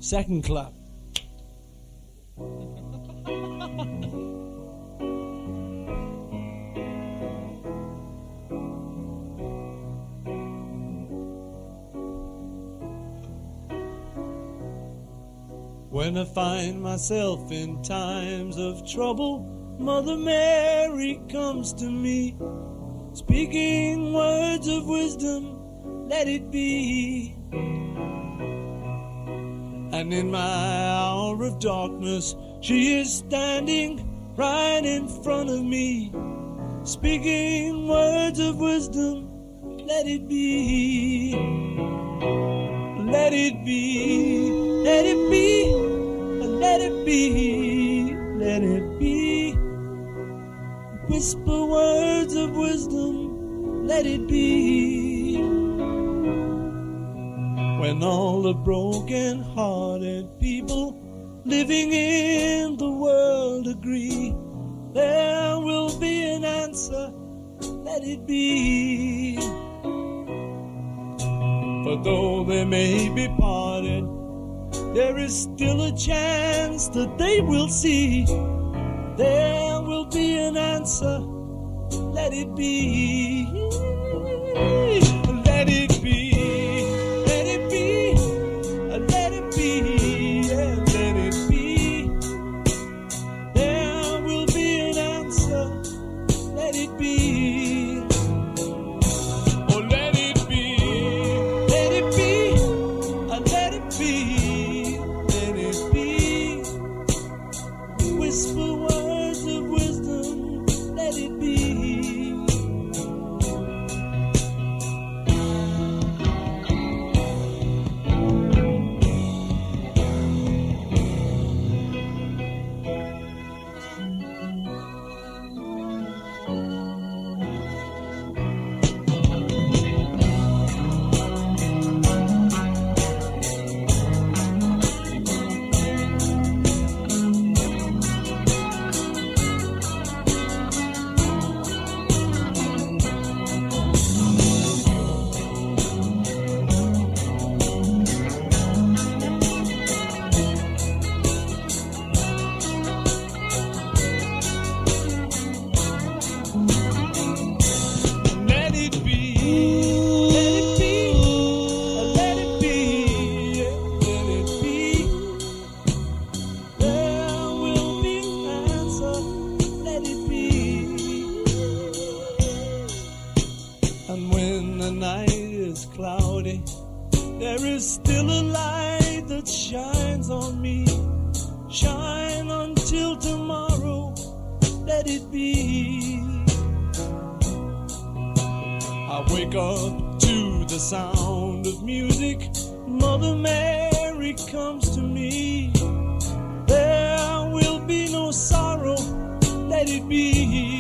Second clap. When I find myself in times of trouble, Mother Mary comes to me, speaking words of wisdom, let it be. And in my hour of darkness, she is standing right in front of me, speaking words of wisdom, let it be. Let it be, let it be, let it be, let it be. Whisper words of wisdom, let it be. When all the broken-hearted people living in the world agree, there will be an answer, let it be. For though they may be parted, there is still a chance that they will see. There will be an answer, let it be. Let it be, let it be, let it be, yeah, let it be. There will be an answer, let it be. There is still a light that shines on me. Shine until tomorrow, let it be. I wake up to the sound of music. Mother Mary comes to me. There will be no sorrow, let it be.